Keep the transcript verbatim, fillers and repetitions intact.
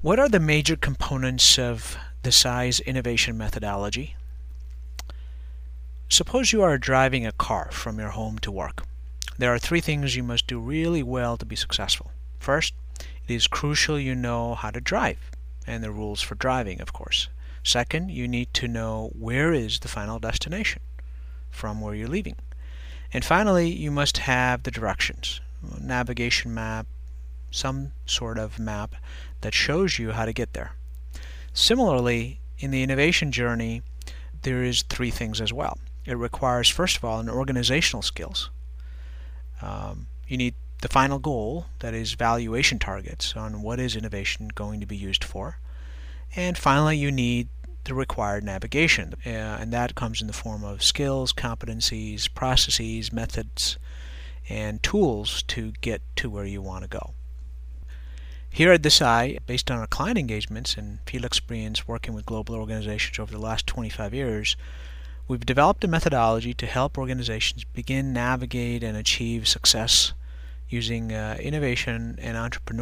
What are the major components of the S A I's innovation methodology? Suppose you are driving a car from your home to work. There are three things you must do really well to be successful. First, it is crucial you know how to drive, and the rules for driving, of course. Second, you need to know where is the final destination from where you're leaving. And finally, you must have the directions, a navigation map, some sort of map that shows you how to get there. Similarly, in the innovation journey, there is three things as well. It requires, first of all, an organizational skills. Um, you need the final goal, that is valuation targets on what is innovation going to be used for. And finally, you need the required navigation, uh, and that comes in the form of skills, competencies, processes, methods, and tools to get to where you want to go. Here at the S A I, based on our client engagements and field experience working with global organizations over the last twenty-five years, we've developed a methodology to help organizations begin, navigate, and achieve success using uh, innovation and entrepreneurship